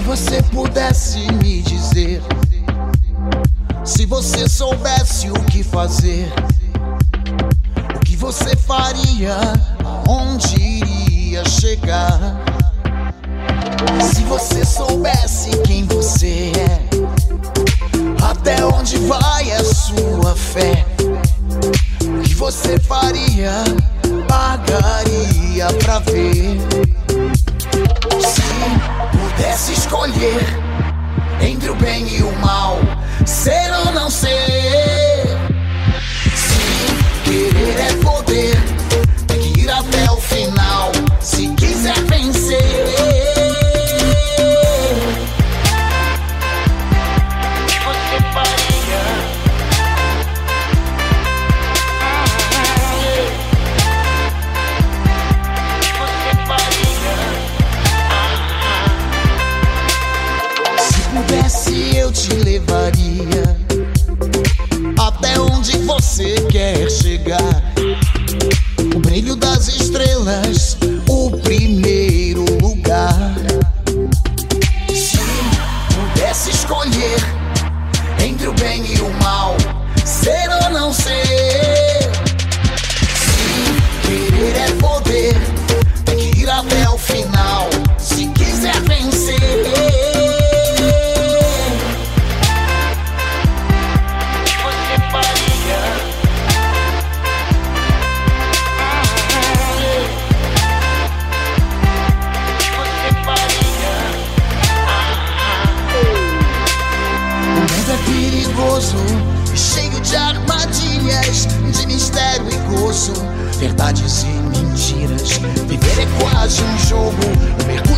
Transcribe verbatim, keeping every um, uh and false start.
você pudesse me dizer, se você soubesse o que fazer, o que você faria, aonde iria chegar? Se você soubesse quem você é, até onde vai a sua fé, o que você faria, pagaria pra ver. Se pudesse escolher entre o bem e o mal, ser ou não ser, se querer é poder, tem que ir até o final, se quiser vencer. Eu te levaria até onde você quer chegar. O brilho das estrelas, o primeiro lugar. Se pudesse escolher entre o bem e o mal, ser ou não ser, se querer é poder, tem que ir até o final, se quiser vencer. Cheio de armadilhas, de mistério e gozo, verdades e mentiras. Viver é quase um jogo,